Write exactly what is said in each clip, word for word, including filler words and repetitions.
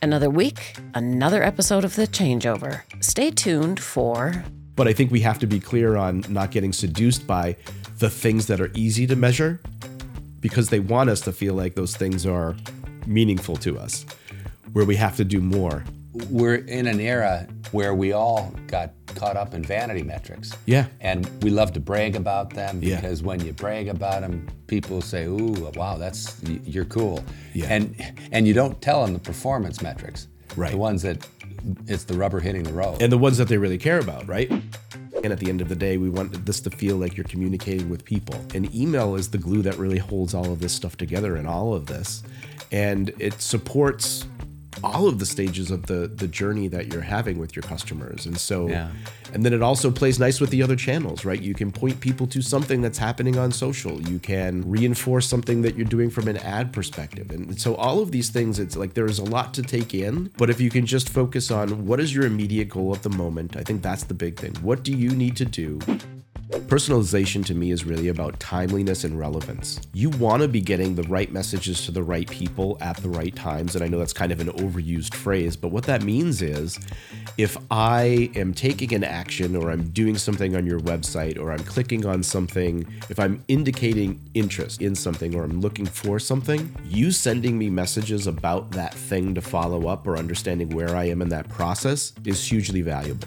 Another week, another episode of The Changeover. Stay tuned for... But I think we have to be clear on not getting seduced by the things that are easy to measure, because they want us to feel like those things are meaningful to us, where we have to do more. We're in an era where we all got caught up in vanity metrics. Yeah. And we love to brag about them because yeah. when you brag about them, people say, ooh, wow, that's, you're cool. Yeah. And and you don't tell them the performance metrics. Right. The ones that it's the rubber hitting the road. And the ones that they really care about, right? And at the end of the day, we want this to feel like you're communicating with people. And email is the glue that really holds all of this stuff together and all of this. And it supports all of the stages of the the journey that you're having with your customers. And so, yeah. and then it also plays nice with the other channels, right? You can point people to something that's happening on social. You can reinforce something that you're doing from an ad perspective. And so all of these things, it's like there's a lot to take in, but if you can just focus on what is your immediate goal at the moment, I think that's the big thing. What do you need to do? Personalization to me is really about timeliness and relevance. You want to be getting the right messages to the right people at the right times. And I know that's kind of an overused phrase, but what that means is if I am taking an action or I'm doing something on your website or I'm clicking on something, if I'm indicating interest in something or I'm looking for something, you sending me messages about that thing to follow up or understanding where I am in that process is hugely valuable.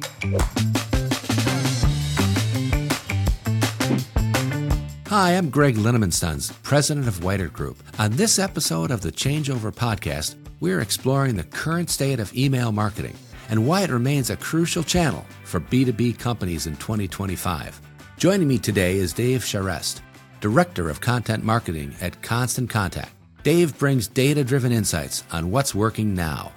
Hi, I'm Greg Linneman Sons, president of Whitert Group. On this episode of the Changeover podcast, we're exploring the current state of email marketing and why it remains a crucial channel for B two B companies in twenty twenty-five. Joining me today is Dave Charest, Director of Content Marketing at Constant Contact. Dave brings data-driven insights on what's working now.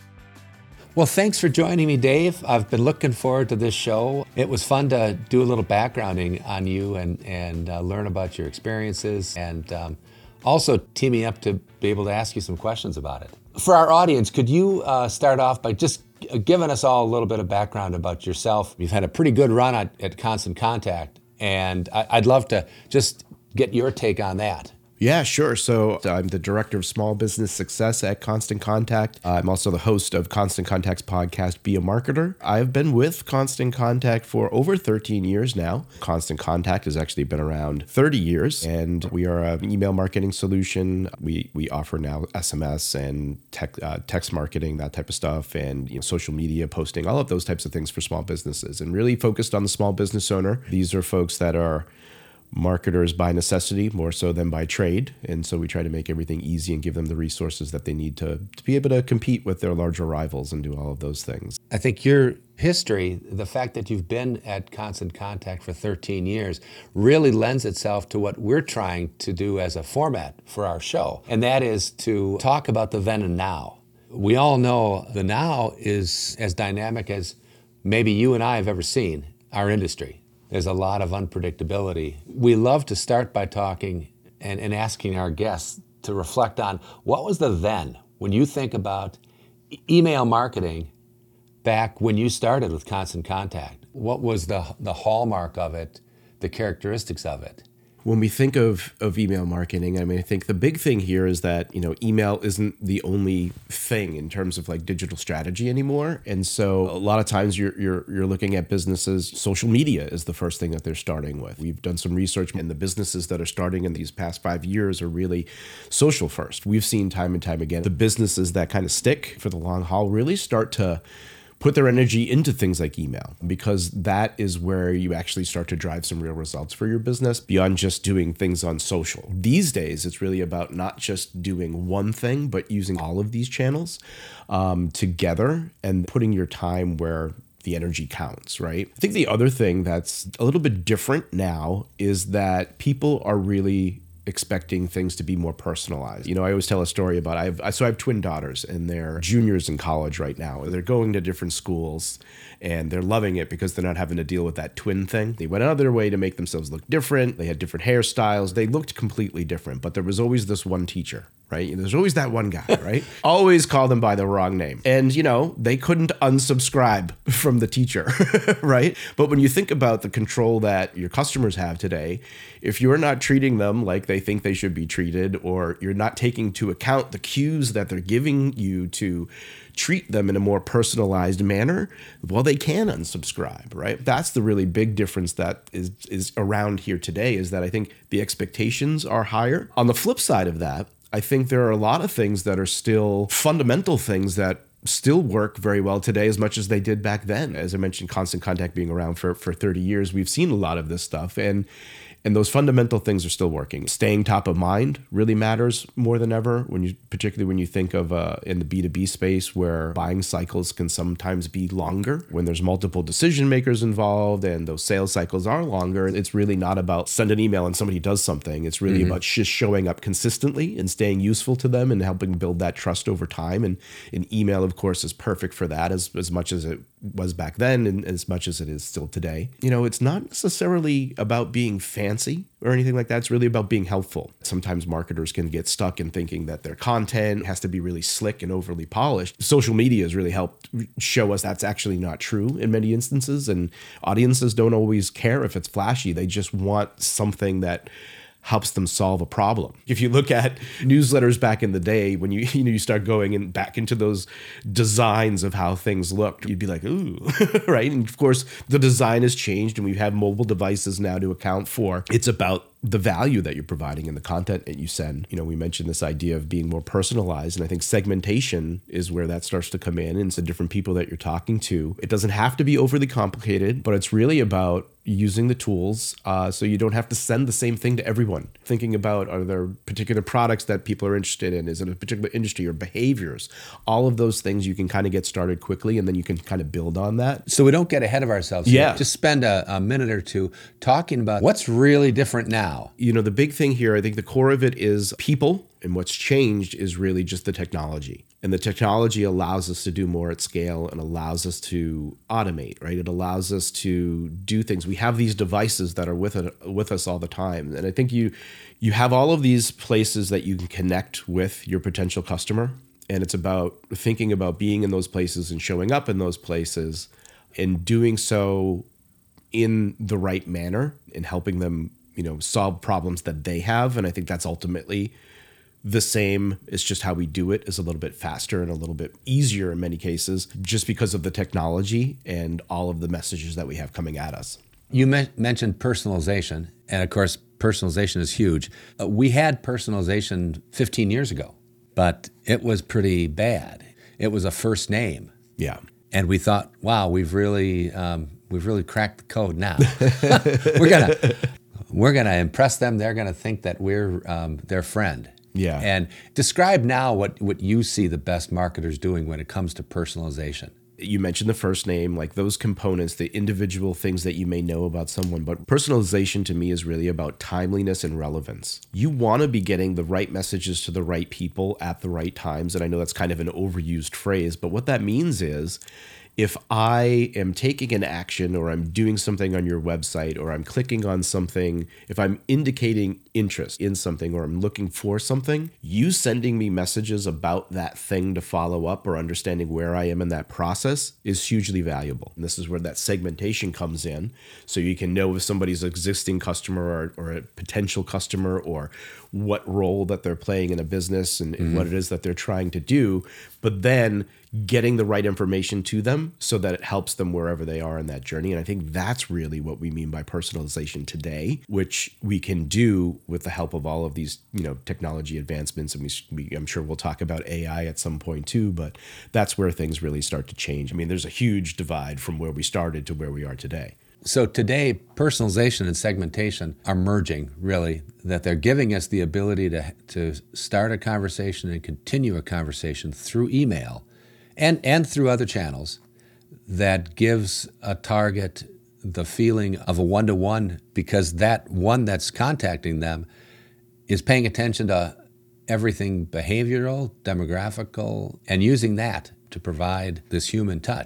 Well, thanks for joining me, Dave. I've been looking forward to this show. It was fun to do a little backgrounding on you and, and uh, learn about your experiences and um, also teaming up to be able to ask you some questions about it. For our audience, could you uh, start off by just giving us all a little bit of background about yourself? You've had a pretty good run at, at Constant Contact, and I, I'd love to just get your take on that. Yeah, sure. So I'm the Director of Small Business Success at Constant Contact. I'm also the host of Constant Contact's podcast, Be a Marketer. I've been with Constant Contact for over thirteen years now. Constant Contact has actually been around thirty years, and we are an email marketing solution. We we offer now S M S and tech, uh, text marketing, that type of stuff, and you know, social media posting, all of those types of things for small businesses, and really focused on the small business owner. These are folks that are marketers by necessity more so than by trade. And so we try to make everything easy and give them the resources that they need to, to be able to compete with their larger rivals and do all of those things. I think your history, the fact that you've been at Constant Contact for thirteen years, really lends itself to what we're trying to do as a format for our show. And that is to talk about the then and now. We all know the now is as dynamic as maybe you and I have ever seen our industry. There's a lot of unpredictability. We love to start by talking and, and asking our guests to reflect on what was the then when you think about e- email marketing back when you started with Constant Contact. What was the the hallmark of it, the characteristics of it? When we think of, of email marketing, I mean, I think the big thing here is that, you know, email isn't the only thing in terms of like digital strategy anymore. And so a lot of times you're you're you're looking at businesses, social media is the first thing that they're starting with. We've done some research, and the businesses that are starting in these past five years are really social first. We've seen time and time again, the businesses that kind of stick for the long haul really start to put their energy into things like email, because that is where you actually start to drive some real results for your business beyond just doing things on social. These days, it's really about not just doing one thing, but using all of these channels um, together and putting your time where the energy counts, right? I think the other thing that's a little bit different now is that people are really expecting things to be more personalized. You know, I always tell a story about, I have, so I have twin daughters and they're juniors in college right now. They're going to different schools and they're loving it because they're not having to deal with that twin thing. They went out of their way to make themselves look different. They had different hairstyles. They looked completely different, but there was always this one teacher, right? There's always that one guy, right? Always call them by the wrong name. And, you know, they couldn't unsubscribe from the teacher, right? But when you think about the control that your customers have today, if you're not treating them like they think they should be treated, or you're not taking into account the cues that they're giving you to treat them in a more personalized manner, well, they can unsubscribe, right? That's the really big difference that is is around here today, is that I think the expectations are higher. On the flip side of that, I think there are a lot of things that are still fundamental things that still work very well today as much as they did back then. As I mentioned, Constant Contact being around for, for thirty years, we've seen a lot of this stuff. And And those fundamental things are still working. Staying top of mind really matters more than ever, when you, particularly when you think of uh, in the B two B space, where buying cycles can sometimes be longer. When there's multiple decision makers involved and those sales cycles are longer, it's really not about send an email and somebody does something. It's really mm-hmm. about just showing up consistently and staying useful to them and helping build that trust over time. And an email, of course, is perfect for that, as, as much as it was back then and as much as it is still today. You know, it's not necessarily about being fancy or anything like that. It's really about being helpful. Sometimes marketers can get stuck in thinking that their content has to be really slick and overly polished. Social media has really helped show us that's actually not true in many instances, and audiences don't always care if it's flashy. They just want something that helps them solve a problem. If you look at newsletters back in the day, when you you know you start going in back into those designs of how things looked, you'd be like, ooh, right? And of course, the design has changed, and we have mobile devices now to account for. It's about the value that you're providing in the content that you send. You know, we mentioned this idea of being more personalized, and I think segmentation is where that starts to come in. And it's the different people that you're talking to. It doesn't have to be overly complicated, but it's really about using the tools uh, so you don't have to send the same thing to everyone. Thinking about, are there particular products that people are interested in? Is it a particular industry or behaviors? All of those things you can kind of get started quickly, and then you can kind of build on that. So we don't get ahead of ourselves. Yeah. Here. Just spend a, a minute or two talking about what's really different now. You know, the big thing here, I think the core of it is people, and what's changed is really just the technology. And the technology allows us to do more at scale and allows us to automate, right? It allows us to do things. We have these devices that are with it, with us all the time. And I think you you have all of these places that you can connect with your potential customer. And it's about thinking about being in those places and showing up in those places and doing so in the right manner and helping them, you know, solve problems that they have. And I think that's ultimately the same. It's just how we do it is a little bit faster and a little bit easier in many cases, just because of the technology and all of the messages that we have coming at us. You me- mentioned personalization, and of course, personalization is huge. Uh, we had personalization fifteen years ago, but it was pretty bad. It was a first name. Yeah. And we thought, wow, we've really um, we've really cracked the code now. we're gonna we're gonna impress them. They're gonna think that we're um, their friend. Yeah. And describe now what, what you see the best marketers doing when it comes to personalization. You mentioned the first name, like those components, the individual things that you may know about someone. But personalization to me is really about timeliness and relevance. You want to be getting the right messages to the right people at the right times. And I know that's kind of an overused phrase, but what that means is, if I am taking an action or I'm doing something on your website or I'm clicking on something, if I'm indicating interest in something or I'm looking for something, you sending me messages about that thing to follow up or understanding where I am in that process is hugely valuable. And this is where that segmentation comes in. So you can know if somebody's existing customer or, or a potential customer or what role that they're playing in a business and, and mm-hmm. what it is that they're trying to do, but then getting the right information to them so that it helps them wherever they are in that journey. And I think that's really what we mean by personalization today, which we can do with the help of all of these, you know, technology advancements. And we, we I'm sure we'll talk about A I at some point too, but that's where things really start to change. I mean, there's a huge divide from where we started to where we are today. So today, personalization and segmentation are merging, really, that they're giving us the ability to, to start a conversation and continue a conversation through email and, and through other channels that gives a target the feeling of a one-to-one, because that one that's contacting them is paying attention to everything behavioral, demographical, and using that to provide this human touch.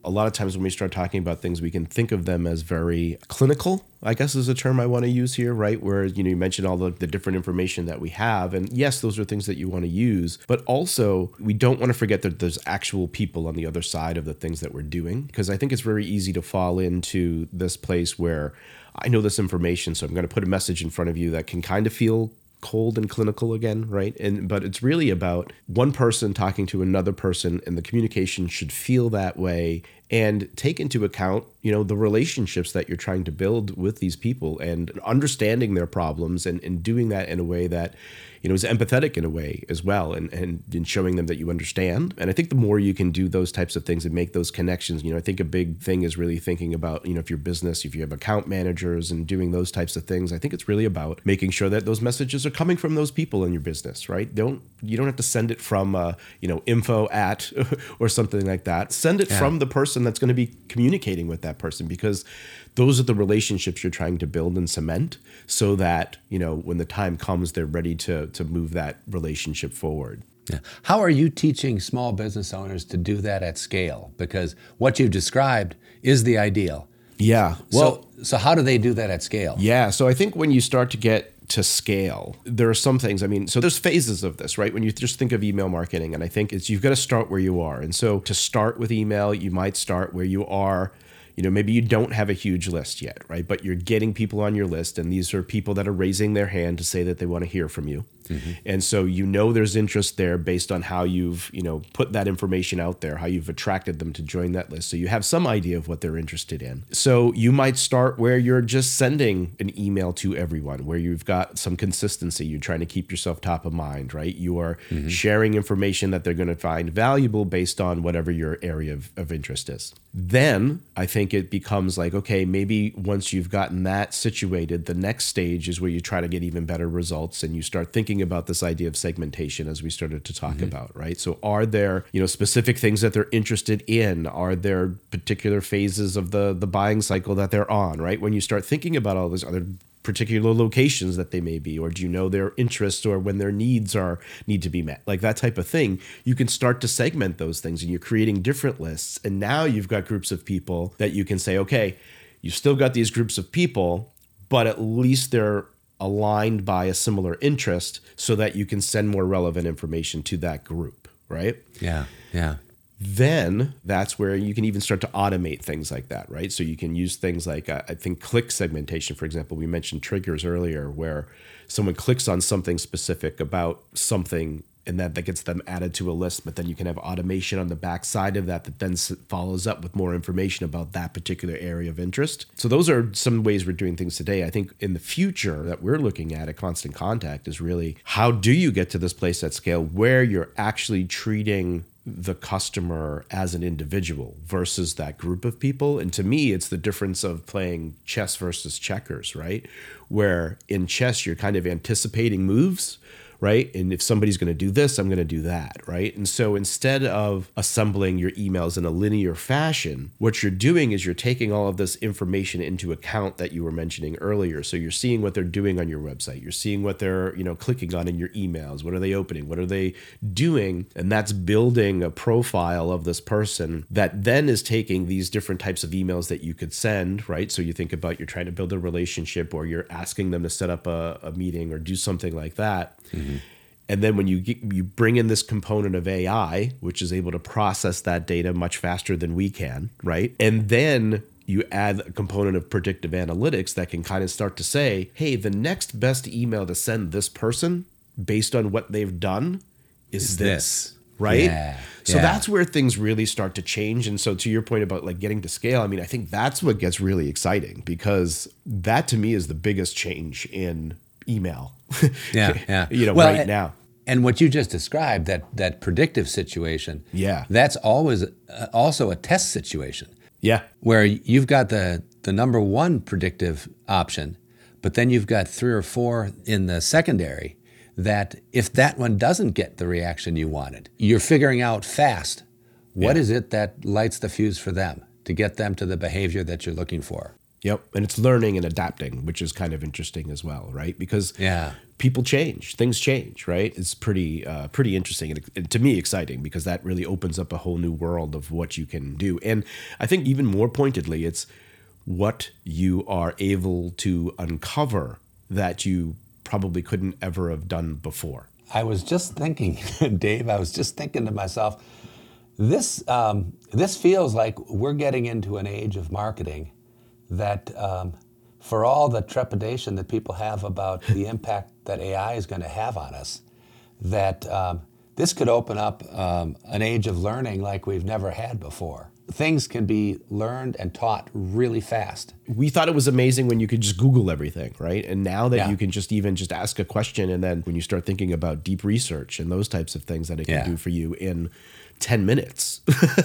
a lot of times when we start talking about things, we can think of them as very clinical, I guess is a term I want to use here, right? Where, you know, you mentioned all the, the different information that we have. And yes, those are things that you want to use. But also, we don't want to forget that there's actual people on the other side of the things that we're doing. Because I think it's very easy to fall into this place where I know this information, so I'm going to put a message in front of you that can kind of feel cold and clinical again, right? And but it's really about one person talking to another person, and the communication should feel that way and take into account, you know, the relationships that you're trying to build with these people and understanding their problems and, and doing that in a way that, you know, is empathetic in a way as well, and, and and showing them that you understand. And I think the more you can do those types of things and make those connections, you know, I think a big thing is really thinking about, you know, if your business, if you have account managers and doing those types of things, I think it's really about making sure that those messages are coming from those people in your business, right? Don't you don't have to send it from, uh, you know, info at or something like that. Send it yeah. from the person that's going to be communicating with that person, because those are the relationships you're trying to build and cement so that, you know, when the time comes, they're ready to to move that relationship forward. Yeah. How are you teaching small business owners to do that at scale? Because what you've described is the ideal. Yeah. Well, so, so how do they do that at scale? Yeah. So I think when you start to get to scale, there are some things, I mean, so there's phases of this, right? When you just think of email marketing, and I think it's, you've got to start where you are. And so to start with email, you might start where you are. You know, maybe you don't have a huge list yet, right? But you're getting people on your list, and these are people that are raising their hand to say that they want to hear from you. Mm-hmm. And so you know there's interest there based on how you've, you know, put that information out there, how you've attracted them to join that list. So you have some idea of what they're interested in. So you might start where you're just sending an email to everyone, where you've got some consistency. You're trying to keep yourself top of mind, right? You are mm-hmm. sharing information that they're going to find valuable based on whatever your area of, of interest is. Then I think it becomes like, okay, maybe once you've gotten that situated, the next stage is where you try to get even better results, and you start thinking about this idea of segmentation, as we started to talk mm-hmm. about, right? So are there, you know, specific things that they're interested in? Are there particular phases of the the buying cycle that they're on, right? When you start thinking about all this, are there particular locations that they may be, or do you know their interests or when their needs are need to be met, like that type of thing? You can start to segment those things, and you're creating different lists. And now you've got groups of people that you can say, okay, you've still got these groups of people, but at least they're aligned by a similar interest, so that you can send more relevant information to that group, right? Yeah, yeah. Then that's where you can even start to automate things like that, right? So you can use things like, uh, I think, click segmentation, for example. We mentioned triggers earlier, where someone clicks on something specific about something, and that, that gets them added to a list, but then you can have automation on the back side of that that then follows up with more information about that particular area of interest. So those are some ways we're doing things today. I think in the future that we're looking at at Constant Contact is really, how do you get to this place at scale where you're actually treating the customer as an individual versus that group of people? And to me, it's the difference of playing chess versus checkers, right? Where in chess, you're kind of anticipating moves, right? And if somebody's going to do this, I'm going to do that, right? And so instead of assembling your emails in a linear fashion, what you're doing is you're taking all of this information into account that you were mentioning earlier. So you're seeing what they're doing on your website. You're seeing what they're, you know, clicking on in your emails. What are they opening? What are they doing? And that's building a profile of this person that then is taking these different types of emails that you could send, right? So you think about, you're trying to build a relationship, or you're asking them to set up a, a meeting or do something like that. Mm-hmm. And then when you get, you bring in this component of A I, which is able to process that data much faster than we can, right? And then you add a component of predictive analytics that can kind of start to say, hey, the next best email to send this person based on what they've done is, is this. this. Right? Yeah, so yeah. that's where things really start to change. And so to your point about like getting to scale, I mean, I think that's what gets really exciting, because that to me is the biggest change in email. Yeah, yeah. you know, well, right and, now. And what you just described, that that predictive situation, yeah, that's always uh, also a test situation. Yeah. Where you've got the, the number one predictive option, but then you've got three or four in the secondary that if that one doesn't get the reaction you wanted, you're figuring out fast, what yeah. is it that lights the fuse for them to get them to the behavior that you're looking for. Yep. And it's learning and adapting, which is kind of interesting as well, right? Because yeah. people change, things change, right? It's pretty uh, pretty interesting and, and to me exciting, because that really opens up a whole new world of what you can do. And I think even more pointedly, it's what you are able to uncover that you probably couldn't ever have done before. I was just thinking, Dave, I was just thinking to myself, this um, this feels like we're getting into an age of marketing that um, for all the trepidation that people have about the impact that A I is going to have on us, that um, this could open up um, an age of learning like we've never had before. Things can be learned and taught really fast. We thought it was amazing when you could just Google everything, right? And now that Yeah. you can just even just ask a question, and then when you start thinking about deep research and those types of things that it can Yeah. do for you in ten minutes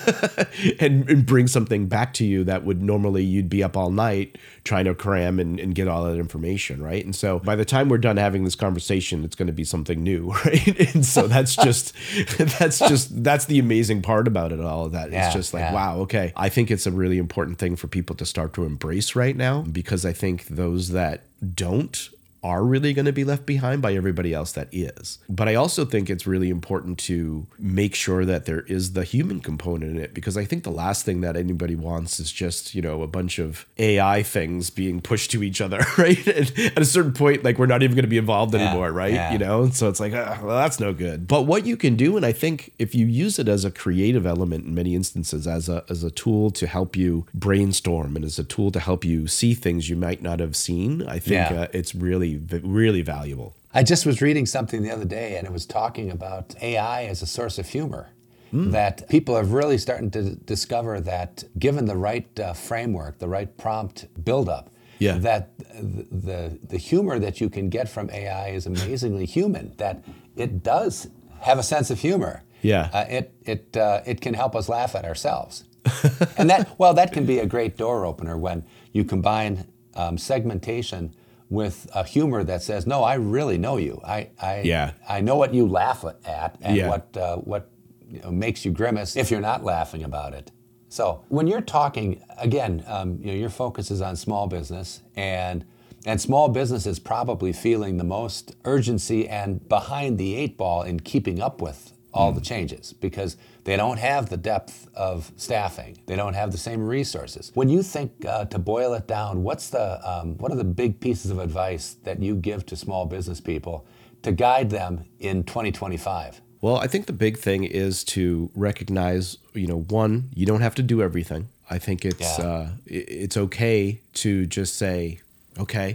and, and bring something back to you that would normally you'd be up all night trying to cram and, and get all that information, right? And so by the time we're done having this conversation, it's going to be something new, right? And so that's just, that's just, that's the amazing part about it all of that. Yeah, It's just like, yeah. wow, okay. I think it's a really important thing for people to start to embrace right now, because I think those that don't are really going to be left behind by everybody else that is. But I also think it's really important to make sure that there is the human component in it, because I think the last thing that anybody wants is just, you know, a bunch of A I things being pushed to each other, right? And at a certain point, like, we're not even going to be involved Yeah, anymore, right? yeah. You know, so it's like, ah, well, that's no good. But what you can do, and I think if you use it as a creative element in many instances, as a as a tool to help you brainstorm and as a tool to help you see things you might not have seen, I think Yeah. uh, it's really, really valuable. I just was reading something the other day, and it was talking about A I as a source of humor. That people are really starting to discover that given the right uh, framework, the right prompt buildup, Yeah. that the, the the humor that you can get from A I is amazingly human. That it does have a sense of humor. Yeah. Uh, it it uh, it can help us laugh at ourselves, and that well that can be a great door opener when you combine um, segmentation with a humor that says, no, I really know you. I I, Yeah. I know what you laugh at and Yeah. what uh, what you know, makes you grimace if you're not laughing about it. So when you're talking, again, um, you know, your focus is on small business, and and small business is probably feeling the most urgency and behind the eight ball in keeping up with all the changes, because they don't have the depth of staffing. They don't have the same resources. When you think uh, to boil it down, what's the um, what are the big pieces of advice that you give to small business people to guide them in twenty twenty-five? Well, I think the big thing is to recognize, you know, one, you don't have to do everything. I think it's Yeah. uh, i- it's okay to just say, okay,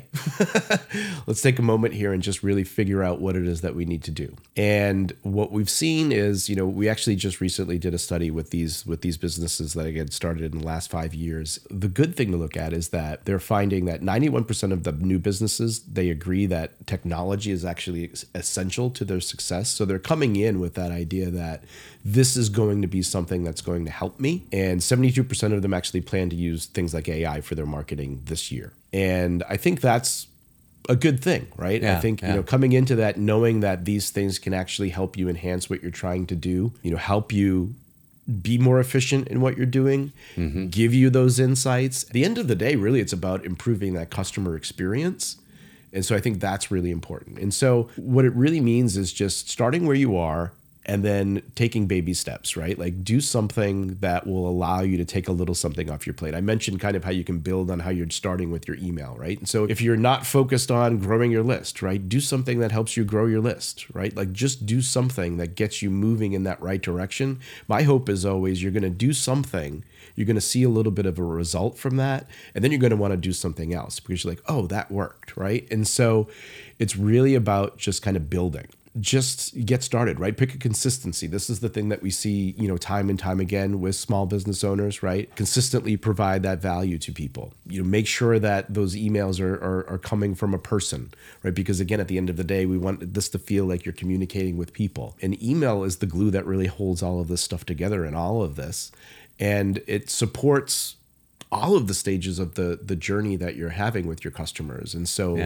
let's take a moment here and just really figure out what it is that we need to do. And what we've seen is, you know, we actually just recently did a study with these with these businesses that had started in the last five years. The good thing to look at is that they're finding that ninety-one percent of the new businesses, they agree that technology is actually essential to their success. So they're coming in with that idea that this is going to be something that's going to help me. And seventy-two percent of them actually plan to use things like A I for their marketing this year. And I think that's a good thing, right? Yeah, I think, yeah. you know, coming into that, knowing that these things can actually help you enhance what you're trying to do, you know, help you be more efficient in what you're doing, Mm-hmm. give you those insights. At the end of the day, really, it's about improving that customer experience. And so I think that's really important. And so what it really means is just starting where you are and then taking baby steps, right? Like, do something that will allow you to take a little something off your plate. I mentioned kind of how you can build on how you're starting with your email, right? And so if you're not focused on growing your list, right, do something that helps you grow your list, right? Like, just do something that gets you moving in that right direction. My hope is always you're going to do something, you're going to see a little bit of a result from that, and then you're going to want to do something else because you're like, oh, that worked, right? And so it's really about just kind of building. Just get started, right? Pick a consistency. This is the thing that we see, you know, time and time again with small business owners, right? Consistently provide that value to people. You know, make sure that those emails are, are, are coming from a person, right? Because again, at the end of the day, we want this to feel like you're communicating with people. And email is the glue that really holds all of this stuff together and all of this. And it supports all of the stages of the the journey that you're having with your customers. And so Yeah.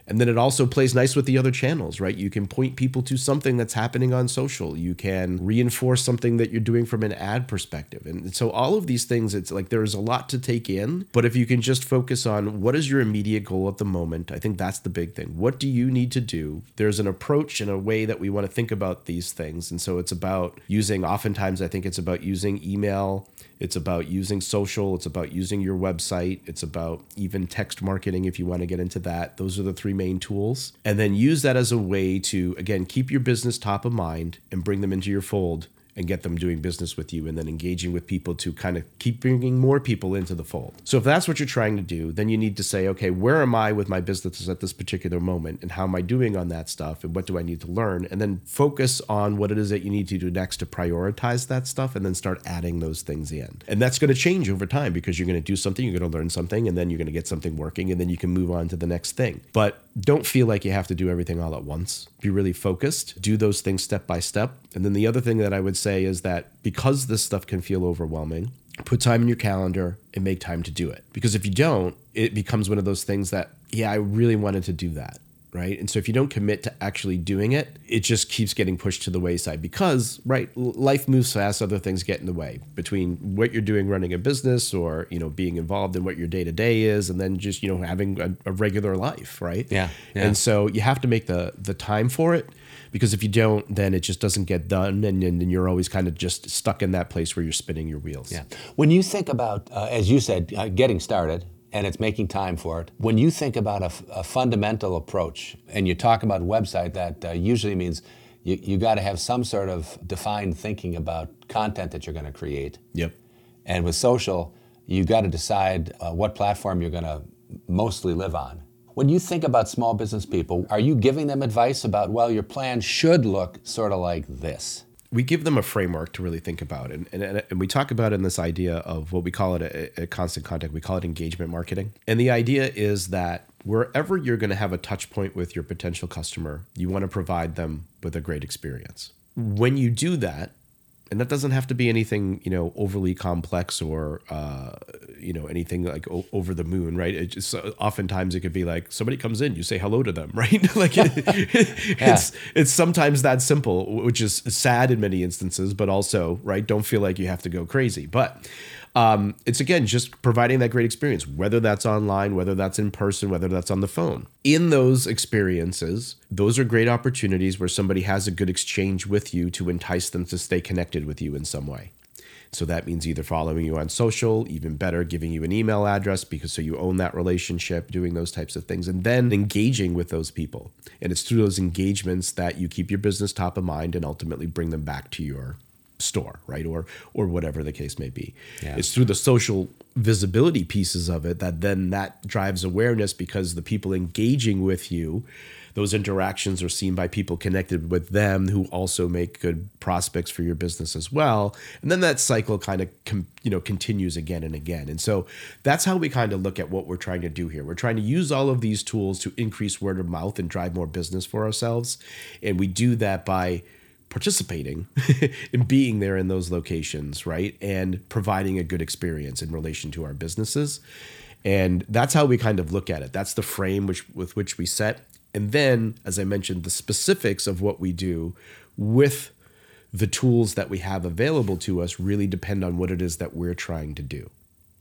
And then it also plays nice with the other channels, right? You can point people to something that's happening on social. You can reinforce something that you're doing from an ad perspective. And so all of these things, it's like there's a lot to take in. But if you can just focus on what is your immediate goal at the moment, I think that's the big thing. What do you need to do? There's an approach and a way that we want to think about these things. And so it's about using, oftentimes I think it's about using email. It's about using social. It's about using your website. It's about even text marketing if you want to get into that. Those are the three main tools. And then use that as a way to, again, keep your business top of mind and bring them into your fold and get them doing business with you and then engaging with people to kind of keep bringing more people into the fold. So if that's what you're trying to do, then you need to say, okay, where am I with my business at this particular moment and how am I doing on that stuff and what do I need to learn? And then focus on what it is that you need to do next to prioritize that stuff and then start adding those things in. And that's going to change over time because you're going to do something, you're going to learn something, and then you're going to get something working and then you can move on to the next thing. But don't feel like you have to do everything all at once. Be really focused, do those things step by step. And then the other thing that I would say is that because this stuff can feel overwhelming, put time in your calendar and make time to do it. Because if you don't, it becomes one of those things that, yeah, I really wanted to do that, right? And so if you don't commit to actually doing it, it just keeps getting pushed to the wayside because, right, life moves fast, other things get in the way between what you're doing running a business or, you know, being involved in what your day-to-day is and then just, you know, having a, a regular life, right? Yeah, yeah. And so you have to make the the time for it. Because if you don't, then it just doesn't get done, and then you're always kind of just stuck in that place where you're spinning your wheels. Yeah. When you think about, uh, as you said, uh, getting started, and it's making time for it, when you think about a, f- a fundamental approach, and you talk about website, that uh, usually means you, you got to have some sort of defined thinking about content that you're going to create. Yep. And with social, you got to decide uh, what platform you're going to mostly live on. When you think about small business people, are you giving them advice about, well, your plan should look sort of like this? We give them a framework to really think about. And, and, and we talk about in this idea of what we call it a, a constant contact. We call it engagement marketing. And the idea is that wherever you're going to have a touch point with your potential customer, you want to provide them with a great experience. When you do that, and that doesn't have to be anything, you know, overly complex or, uh, you know, anything like o- over the moon, right? It just uh, oftentimes it could be like somebody comes in, you say hello to them, right? like it, yeah. it's it's sometimes that simple, which is sad in many instances, but also, right? Don't feel like you have to go crazy, but. Um, it's, again, just providing that great experience, whether that's online, whether that's in person, whether that's on the phone. In those experiences, those are great opportunities where somebody has a good exchange with you to entice them to stay connected with you in some way. So that means either following you on social, even better, giving you an email address because so you own that relationship, doing those types of things, and then engaging with those people. And it's through those engagements that you keep your business top of mind and ultimately bring them back to your store, right? Or or whatever the case may be. Yeah. It's through the social visibility pieces of it that then that drives awareness because the people engaging with you, those interactions are seen by people connected with them who also make good prospects for your business as well. And then that cycle kind of com- you know continues again and again. And so that's how we kind of look at what we're trying to do here. We're trying to use all of these tools to increase word of mouth and drive more business for ourselves. And we do that by participating and being there in those locations, right? And providing a good experience in relation to our businesses. And that's how we kind of look at it. That's the frame which with which we set. And then, as I mentioned, the specifics of what we do with the tools that we have available to us really depend on what it is that we're trying to do.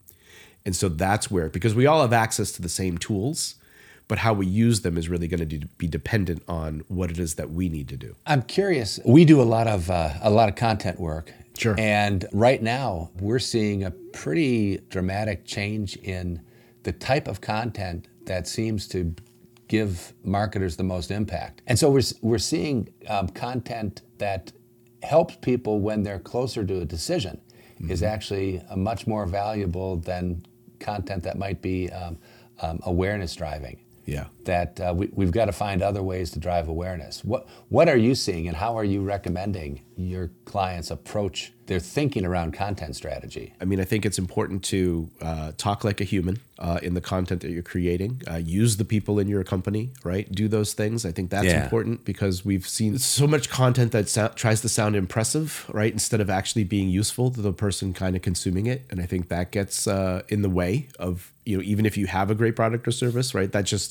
And so that's where, because we all have access to the same tools, but how we use them is really going to be dependent on what it is that we need to do. I'm curious. We do a lot of uh, a lot of content work. Sure. And right now, we're seeing a pretty dramatic change in the type of content that seems to give marketers the most impact. And so we're we're seeing um, content that helps people when they're closer to a decision mm-hmm. is actually a much more valuable than content that might be um, um, awareness driving. Yeah. That uh, we, we've got to find other ways to drive awareness. What what are you seeing and how are you recommending your clients approach their thinking around content strategy? I mean, I think it's important to uh, talk like a human uh, in the content that you're creating. Uh, use the people in your company, right? Do those things. I think that's yeah. important because we've seen so much content that so- tries to sound impressive, right? Instead of actually being useful to the person kind of consuming it. And I think that gets uh, in the way of, you know, even if you have a great product or service, right? That just is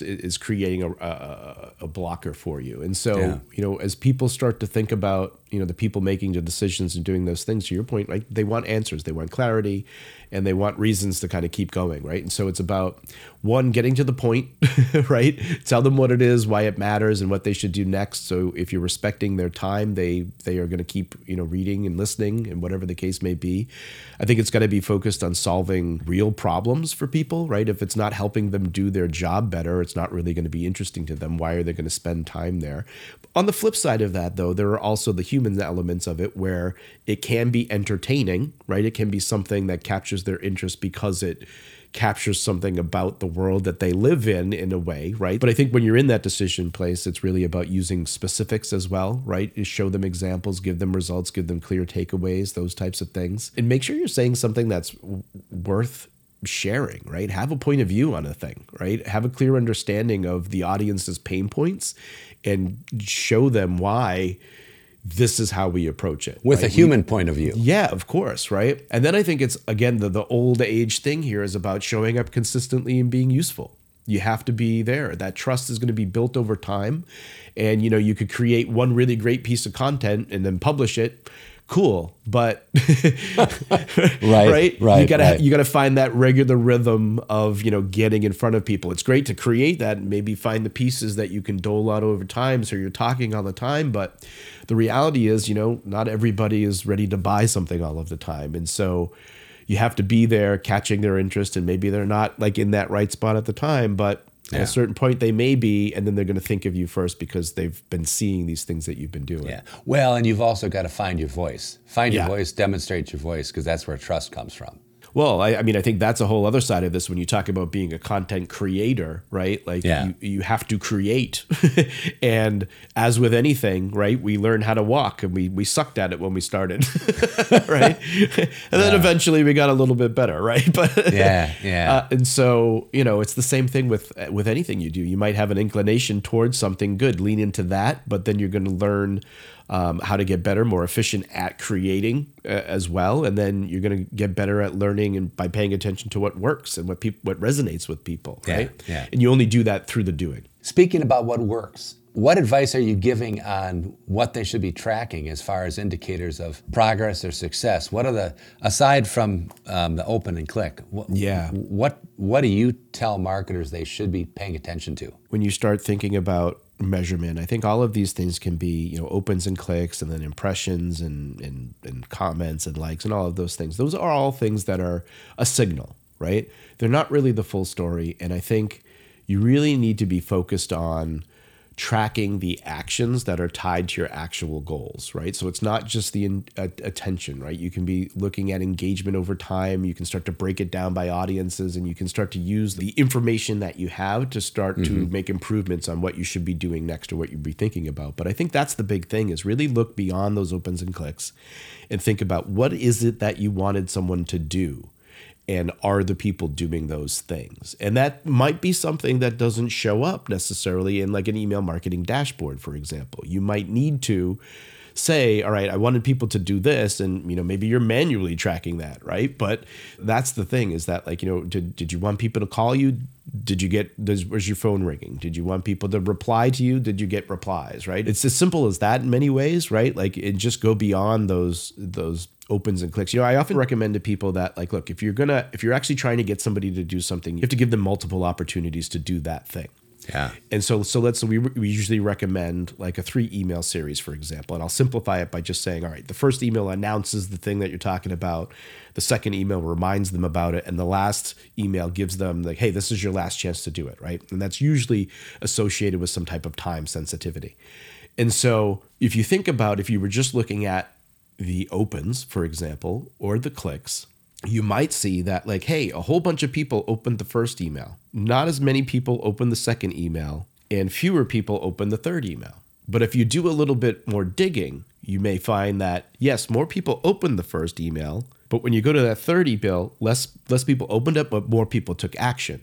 creating a, a, a blocker for you. And so, Yeah. you know, as people start to think about, you know, the people making the decisions and doing those things, to your point, right, they want answers, they want clarity, and they want reasons to kind of keep going, right? And so it's about, one, getting to the point, right? Tell them what it is, why it matters, and what they should do next. So if you're respecting their time, they they are going to keep, you know, reading and listening, and whatever the case may be. I think it's got to be focused on solving real problems for people, right? If it's not helping them do their job better, it's not really going to be interesting to them. Why are they going to spend time there? On the flip side of that, though, there are also the human elements of it where it can be entertaining, right? It can be something that captures their interest because it captures something about the world that they live in in a way, right? But I think when you're in that decision place, it's really about using specifics as well, right? You show them examples, give them results, give them clear takeaways, those types of things. And make sure you're saying something that's w- worth sharing, right? Have a point of view on a thing, right? Have a clear understanding of the audience's pain points and show them why this is how we approach it. With right? a human we, point of view. Yeah, of course, right? And then I think it's, again, the, the old age thing here is about showing up consistently and being useful. You have to be there. That trust is going to be built over time. And, you know, you could create one really great piece of content and then publish it. Cool, but right, right, right, you gotta right. you gotta find that regular rhythm of, you know, getting in front of people. It's great to create that and maybe find the pieces that you can dole out over time, so you're talking all the time. But the reality is, you know, not everybody is ready to buy something all of the time, and so you have to be there, catching their interest, and maybe they're not like in that right spot at the time, but Yeah. at a certain point they may be, and then they're going to think of you first because they've been seeing these things that you've been doing. Yeah. Well, and you've also got to find your voice. Find your Yeah. voice, demonstrate your voice, because that's where trust comes from. Well, I, I mean, I think that's a whole other side of this when you talk about being a content creator, right? Like Yeah. you, you have to create. And as with anything, right, we learn how to walk and we, we sucked at it when we started, right? And then Yeah. eventually we got a little bit better, right? But Yeah, yeah. Uh, and so, you know, it's the same thing with with anything you do. You might have an inclination towards something good, lean into that, but then you're going to learn Um, how to get better, more efficient at creating uh, as well, and then you're going to get better at learning and by paying attention to what works and what people what resonates with people, Yeah, right? yeah. And you only do that through the doing. Speaking about what works, what advice are you giving on what they should be tracking as far as indicators of progress or success? What are the, aside from um, the open and click, what, Yeah. what what do you tell marketers they should be paying attention to? When you start thinking about measurement, I think all of these things can be, you know, opens and clicks, and then impressions and, and and comments and likes and all of those things. Those are all things that are a signal, right? They're not really the full story. And I think you really need to be focused on tracking the actions that are tied to your actual goals, right? So it's not just the in, uh, attention, right? You can be looking at engagement over time. You can start to break it down by audiences, and you can start to use the information that you have to start mm-hmm. to make improvements on what you should be doing next or what you'd be thinking about. But I think that's the big thing, is really look beyond those opens and clicks and think about, what is it that you wanted someone to do? And are the people doing those things? And that might be something that doesn't show up necessarily in like an email marketing dashboard, for example. You might need to say, all right, I wanted people to do this, and you know, maybe you're manually tracking that, right? But that's the thing, is that like, you know, did did you want people to call you? Did you get, does, was your phone ringing? Did you want people to reply to you? Did you get replies, right? It's as simple as that in many ways, right? Like, it just go beyond those those opens and clicks. You know, I often recommend to people that, like, look, if you're gonna, if you're actually trying to get somebody to do something, you have to give them multiple opportunities to do that thing. Yeah. And so, so let's, so we, we usually recommend like a three email series, for example, and I'll simplify it by just saying, all right, the first email announces the thing that you're talking about. The second email reminds them about it. And the last email gives them like, hey, this is your last chance to do it, right? And that's usually associated with some type of time sensitivity. And so if you think about, if you were just looking at the opens, for example, or the clicks, you might see that like, hey, a whole bunch of people opened the first email. Not as many people opened the second email, and fewer people opened the third email. But if you do a little bit more digging, you may find that, yes, more people opened the first email, but when you go to that third email, less less people opened it, but more people took action.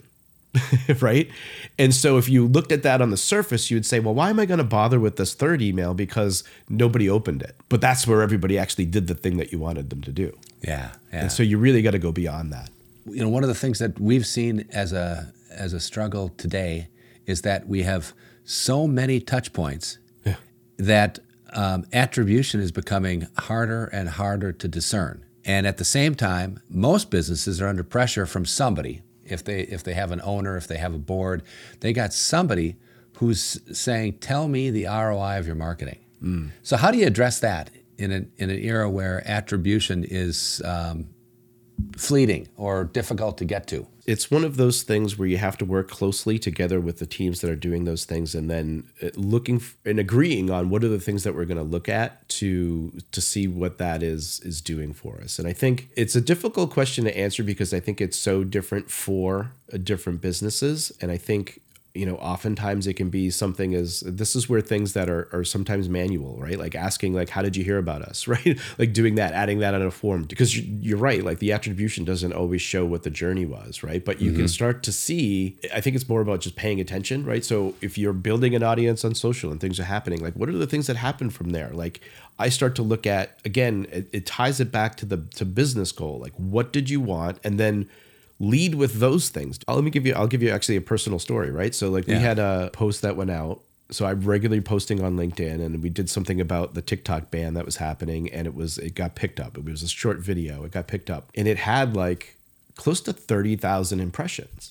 Right? And so if you looked at that on the surface, you'd say, well, why am I going to bother with this third email? Because nobody opened it. But that's where everybody actually did the thing that you wanted them to do. Yeah, yeah. And so you really got to go beyond that. You know, one of the things that we've seen as a as a struggle today is that we have so many touch points Yeah. that um, attribution is becoming harder and harder to discern. And at the same time, most businesses are under pressure from somebody. If they if they have an owner, if they have a board, they got somebody who's saying, tell me the R O I of your marketing. Mm. So how do you address that in an, in an era where attribution is um, fleeting or difficult to get to? It's one of those things where you have to work closely together with the teams that are doing those things, and then looking f- and agreeing on what are the things that we're going to look at to to see what that is is doing for us. And I think it's a difficult question to answer because I think it's so different for uh, different businesses. And I think, you know, oftentimes it can be something as, this is where things that are, are sometimes manual, right? Like asking, like, how did you hear about us, right? Like doing that, adding that on a form, because you're right. Like the attribution doesn't always show what the journey was, right? But you mm-hmm. can start to see, I think it's more about just paying attention, right? So if you're building an audience on social and things are happening, like what are the things that happen from there? Like I start to look at, again, it, it ties it back to the to business goal. Like what did you want? And then lead with those things. I'll, let me give you, I'll give you actually a personal story, right? So like yeah. we had a post that went out. So I'm regularly posting on LinkedIn, and we did something about the TikTok ban that was happening, and it was, it got picked up. It was a short video. It got picked up, and it had like close to thirty thousand impressions.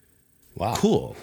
Wow. Cool.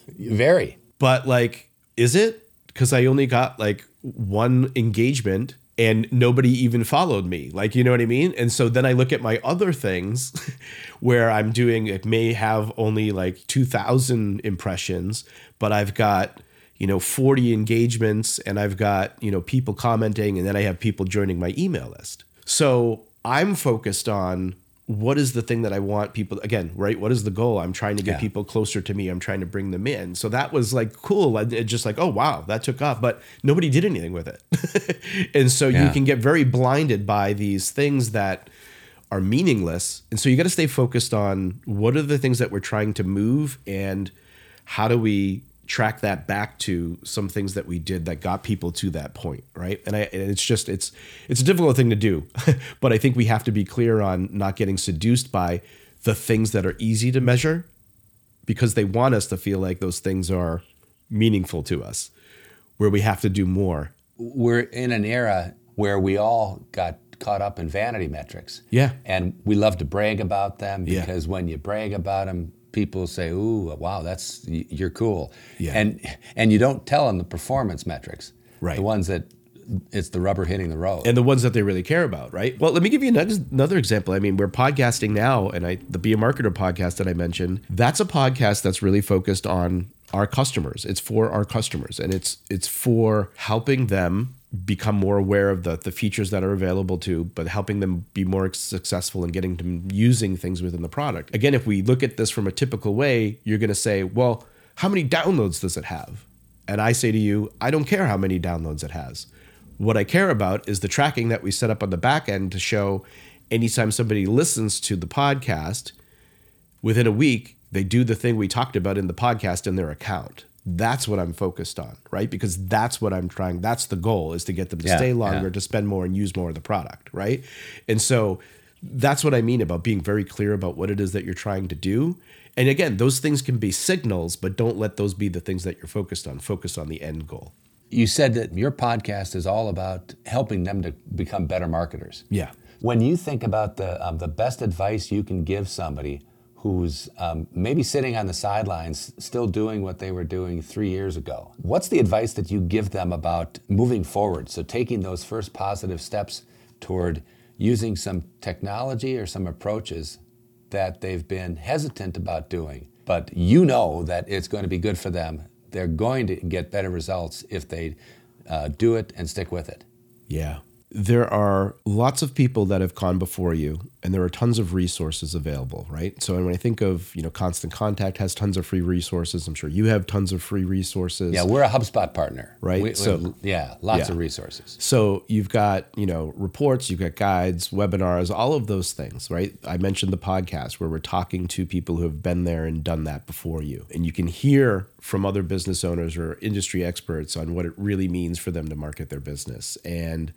Very. But like, is it? Because I only got like one engagement and nobody even followed me. Like, you know what I mean? And so then I look at my other things where I'm doing, it may have only like two thousand impressions, but I've got, you know, forty engagements, and I've got, you know, people commenting, and then I have people joining my email list. So I'm focused on what is the thing that I want people, again, right? What is the goal? I'm trying to get yeah. people closer to me. I'm trying to bring them in. So that was like cool. It just like, oh, wow, that took off, but nobody did anything with it. And so yeah. you can get very blinded by these things that are meaningless. And so you got to stay focused on what are the things that we're trying to move, and how do we track that back to some things that we did that got people to that point, right? And I, and it's just, it's, it's a difficult thing to do, but I think we have to be clear on not getting seduced by the things that are easy to measure, because they want us to feel like those things are meaningful to us, where we have to do more. We're in an era where we all got caught up in vanity metrics. Yeah. And we love to brag about them, because yeah. when you brag about them, people say, ooh, wow, that's, you're cool. Yeah. And and you don't tell them the performance metrics. Right. The ones that it's the rubber hitting the road. And the ones that they really care about, right? Well, let me give you another, another example. I mean, we're podcasting now, and I the Be a Marketer podcast that I mentioned, that's a podcast that's really focused on our customers. It's for our customers, and it's it's for helping them become more aware of the, the features that are available to, but helping them be more successful in getting them using things within the product. Again, if we look at this from a typical way, you're going to say, well, how many downloads does it have? And I say to you, I don't care how many downloads it has. What I care about is the tracking that we set up on the back end to show anytime somebody listens to the podcast, within a week, they do the thing we talked about in the podcast in their account. That's what I'm focused on, right? Because that's what I'm trying. That's the goal, is to get them to yeah, stay longer, yeah. to spend more and use more of the product, right? And so that's what I mean about being very clear about what it is that you're trying to do. And again, those things can be signals, but don't let those be the things that you're focused on. Focus on the end goal. You said that your podcast is all about helping them to become better marketers. Yeah. When you think about the um, the best advice you can give somebody who's um, maybe sitting on the sidelines, still doing what they were doing three years ago, what's the advice that you give them about moving forward? So taking those first positive steps toward using some technology or some approaches that they've been hesitant about doing, but you know that it's going to be good for them. They're going to get better results if they uh, do it and stick with it. Yeah. There are lots of people that have gone before you, and there are tons of resources available, right? So when I think of, you know, Constant Contact has tons of free resources. I'm sure you have tons of free resources. Yeah, we're a HubSpot partner. Right. We, so we, yeah, lots yeah. of resources. So you've got, you know, reports, you've got guides, webinars, all of those things, right? I mentioned the podcast where we're talking to people who have been there and done that before you. And you can hear from other business owners or industry experts on what it really means for them to market their business. And,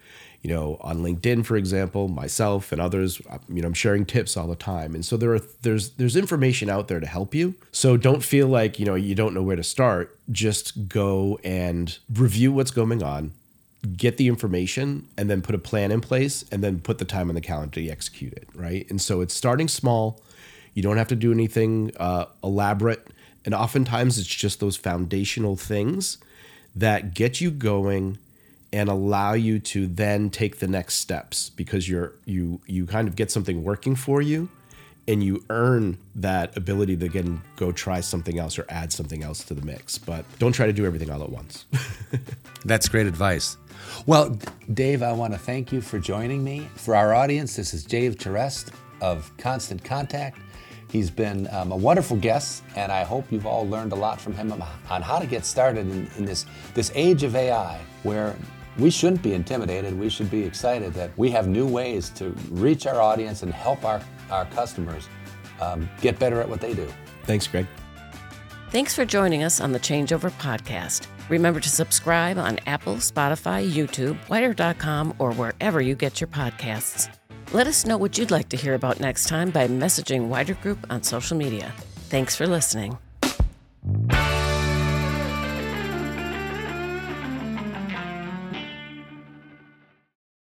you know, on LinkedIn, for example, myself and others, you know, I'm sharing tips all the time. And so there are, there's, there's information out there to help you. So don't feel like, you know, you don't know where to start. Just go and review what's going on, get the information, and then put a plan in place, and then put the time on the calendar to execute it, right? And so it's starting small. You don't have to do anything uh, elaborate. And oftentimes it's just those foundational things that get you going and allow you to then take the next steps, because you're you you kind of get something working for you, and you earn that ability to again go try something else or add something else to the mix. But don't try to do everything all at once. That's great advice. Well, Dave, I want to thank you for joining me. For our audience, this is Dave Terrest of Constant Contact. He's been um, a wonderful guest, and I hope you've all learned a lot from him on how to get started in, in this, this age of A I, where we shouldn't be intimidated. We should be excited that we have new ways to reach our audience and help our, our customers um, get better at what they do. Thanks, Greg. Thanks for joining us on the Changeover Podcast. Remember to subscribe on Apple, Spotify, YouTube, Wider dot com, or wherever you get your podcasts. Let us know what you'd like to hear about next time by messaging Wider Group on social media. Thanks for listening.